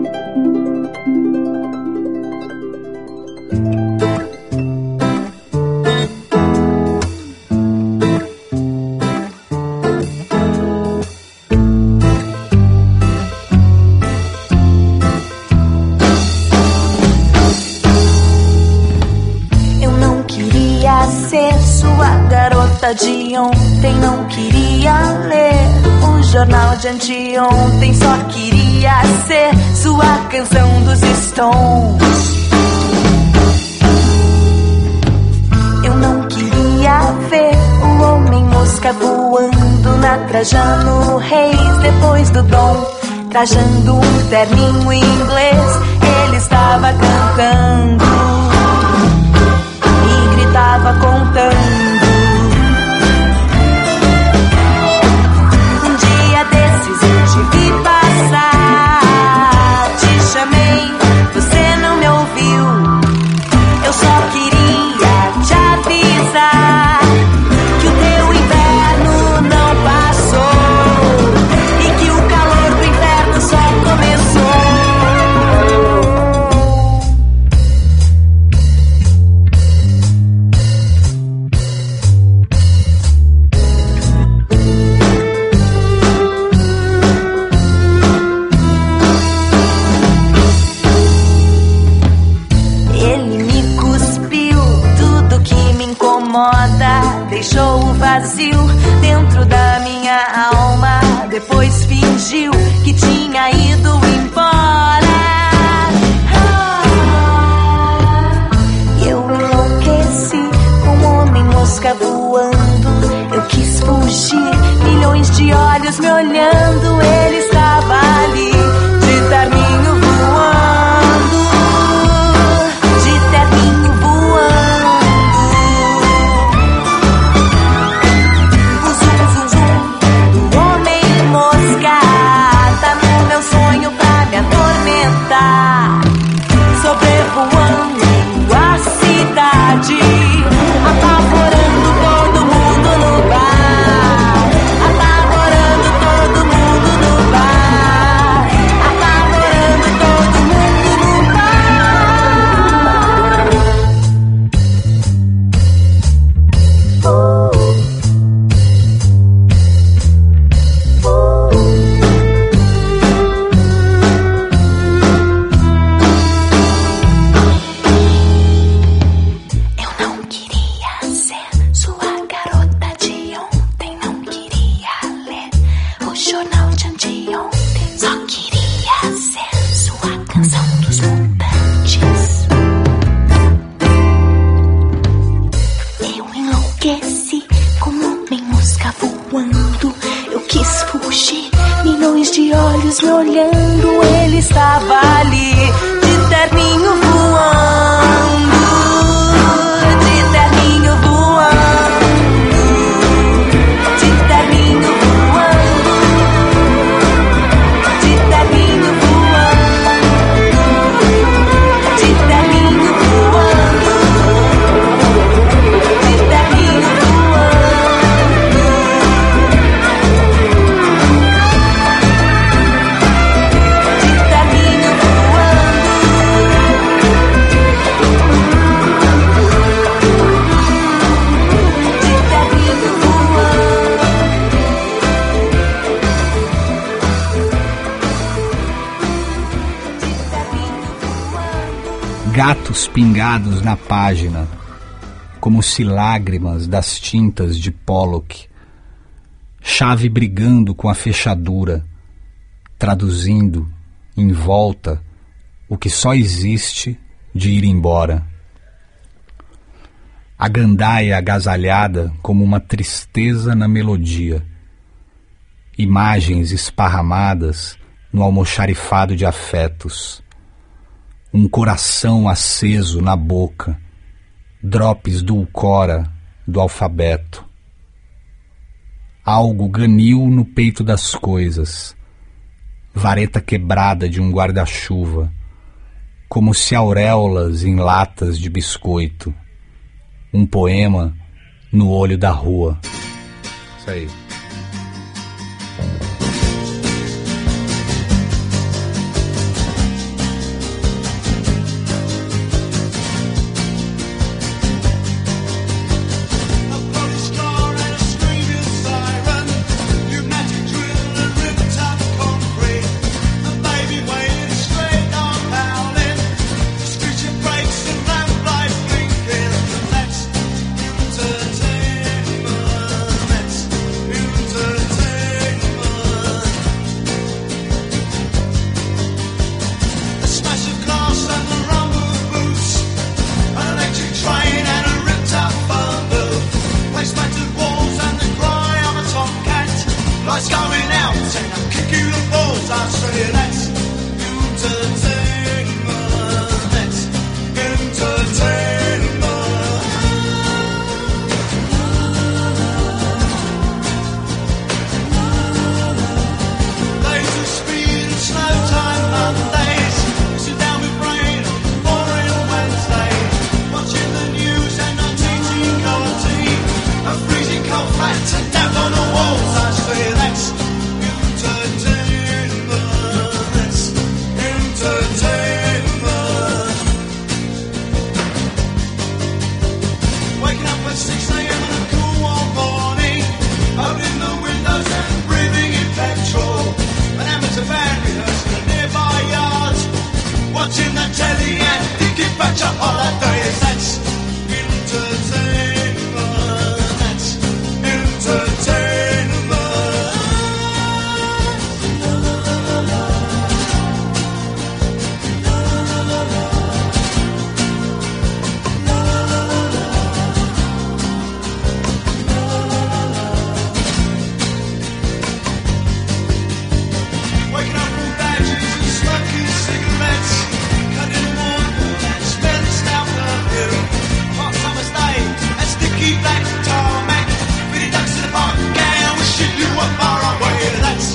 De ontem não queria ler o jornal de anteontem, só queria ser sua canção dos Stones. Eu não queria ver o homem mosca voando na Trajano Reis depois do Dom, trajando um terninho inglês. Ele estava cantando e gritava contando. Te vi passar, te chamei, você não me ouviu. Eu só queria te avisar que o teu inverno não passou e que o calor do inverno só começou. Deixou o vazio dentro da minha alma. Depois fingiu que tinha ido embora. Eu enlouqueci com um homem mosca voando. Eu quis fugir, milhões de olhos me olhando. Ele estava ali, de terninho voando, de terninho voando. Sobrevoando a cidade, apavorando todo mundo no bar, apavorando todo mundo no bar, apavorando todo mundo no me olhando, ele estava ali, de terninho voando, de terninho voando, de terninho voando, de terninho voando, de terninho voando, de terninho Gatos pingados na página, como se lágrimas das tintas de Pollock, chave brigando com a fechadura, traduzindo em volta o que só existe de ir embora. A gandaia agasalhada como uma tristeza na melodia, imagens esparramadas no almoxarifado de afetos, um coração aceso na boca, drops dulcora do alfabeto. Algo ganil no peito das coisas, vareta quebrada de um guarda-chuva, como se auréolas em latas de biscoito, um poema no olho da rua. Isso aí. going out and I'm kicking the balls. I say that's entertainment. That's entertainment. Days of speed and slow time Mondays. Sit down with brain on boring Wednesdays. Watching the news and not teaching your tea. A freezing cold flat and down on the walls. I say that's entertainment. That's entertainment. Waking up at 6 a.m. on a cool warm morning, opening the windows and breathing in petrol. An amateur band rehearsing in a nearby yard. Watching the telly and thinking back to holidays. That's entertainment. That's entertainment. Waking up from badges and smoking cigarettes, cutting water and smelling stout perfume. Hot summer's day and sticky black tarmac, feeding ducks in the park, yeah, wishing you were far away. That's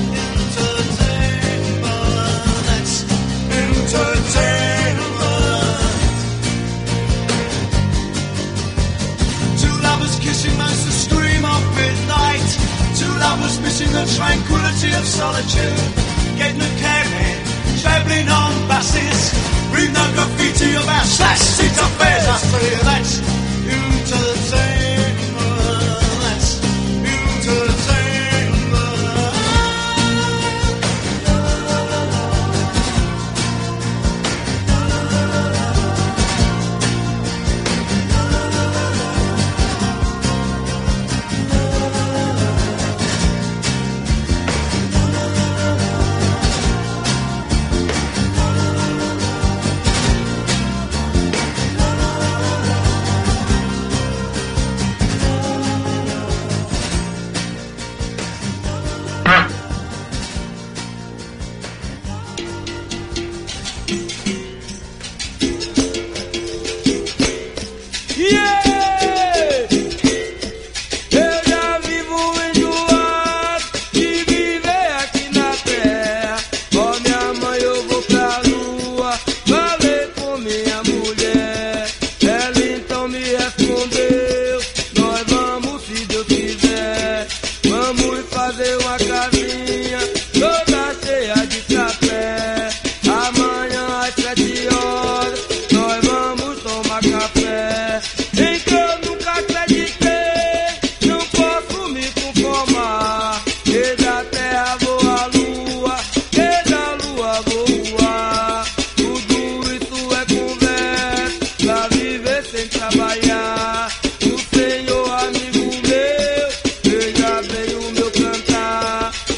entertainment. That's entertainment. Two lovers kissing makes the scream of midnight. Two lovers missing the tranquility of solitude. Getting a cab in, travelling on buses. Read no graffiti about slash seat affairs. I say that's entertainment. That's entertainment. Eu já vivo enjoado de viver aqui na terra. Ó minha mãe, eu vou pra lua. Falei com minha mulher, ela então me respondeu: nós vamos, se Deus quiser. Vamos fazer uma casinha toda cheia de café. Amanhã às 7 horas nós vamos tomar café. Então nunca acreditei, não posso me conformar. Que da terra vou à lua, que da lua vou voar. Tudo isso é conversa pra viver sem trabalhar. O Senhor amigo meu, veja bem o meu cantar.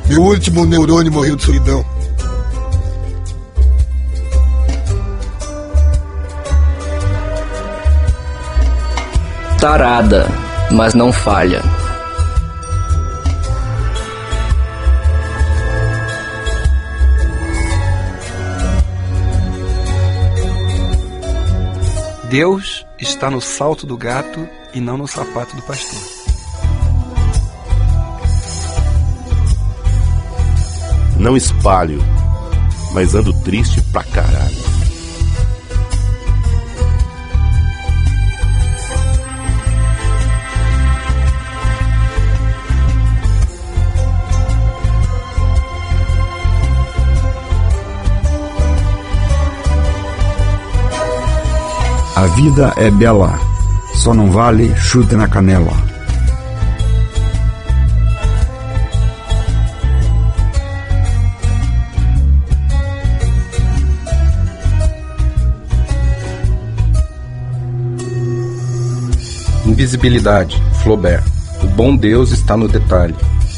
Meu último neurônio morreu de solidão. Tarada, mas não falha. Deus está no salto do gato e não no sapato do pastor. Não espalho, mas ando triste pra caralho. A vida é bela, só não vale chute na canela. Invisibilidade, Flaubert. O bom Deus está no detalhe.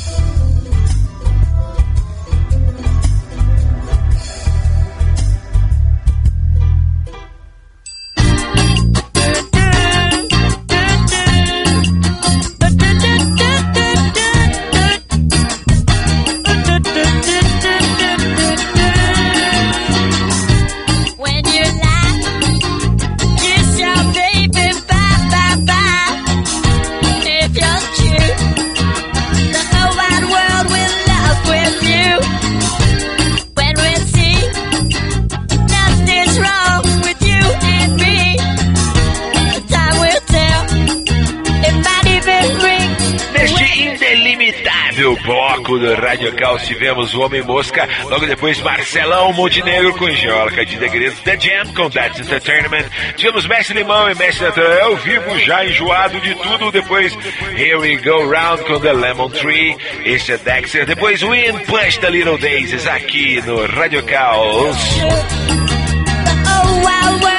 Bloco do Rádio Caos tivemos o Homem-Mosca, logo depois Marcelão Montenegro com Geóloga de Degredos, The Jam com That's Entertainment, tivemos Mestre Limão e Mestre Natural ao vivo, já enjoado de tudo, depois Here We Go Round com The Lemon Tree, este é Dexter, depois Wind Push the Little Daisies aqui no Rádio Caos. Oh, wow, wow.